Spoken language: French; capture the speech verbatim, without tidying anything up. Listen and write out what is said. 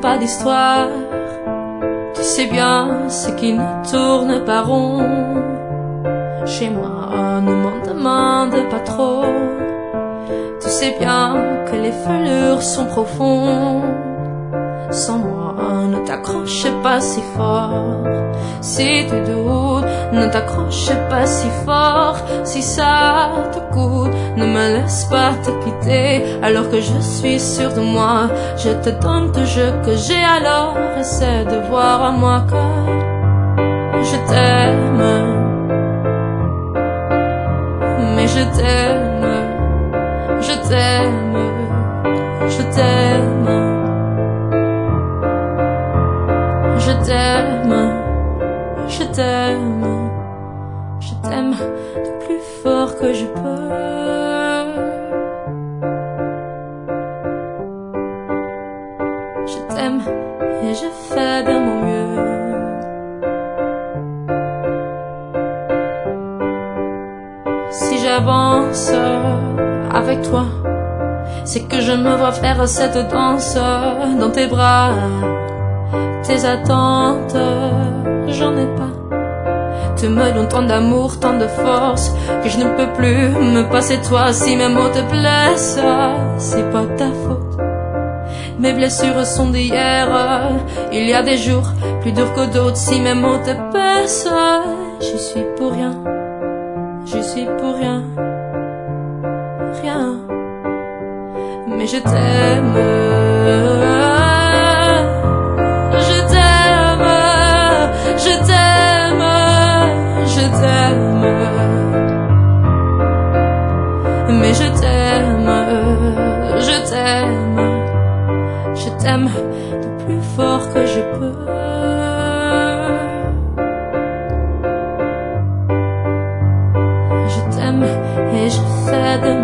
pas d'histoire. Tu sais bien ce qui ne tourne pas rond. Chez moi, ne m'en demande pas trop. Tu sais bien que les fleurs sont profondes. Sans moi, ne t'accroche pas si fort. Si tu doutes, ne t'accroche pas si fort. Si ça te coûte, ne me laisse pas te quitter. Alors que je suis sûre de moi, je te donne tout ce que j'ai. Alors essaie de voir à moi que je t'aime. Mais je t'aime, je t'aime, je t'aime. Je t'aime, je t'aime, je t'aime du plus fort que je peux. Je t'aime et je fais de mon mieux. Si j'avance avec toi, c'est que je me vois faire cette danse dans tes bras. Tes attentes, j'en ai pas. Tu me donnes tant d'amour, tant de force, que je ne peux plus me passer de toi. Si mes mots te blessent, c'est pas ta faute. Mes blessures sont d'hier. Il y a des jours plus durs que d'autres. Si mes mots te pèsent, j'y suis pour rien. J'y suis pour rien. Rien. Mais je t'aime. Je t'aime, je t'aime, mais je t'aime, je t'aime, je t'aime du plus fort que je peux. Je t'aime et je fais de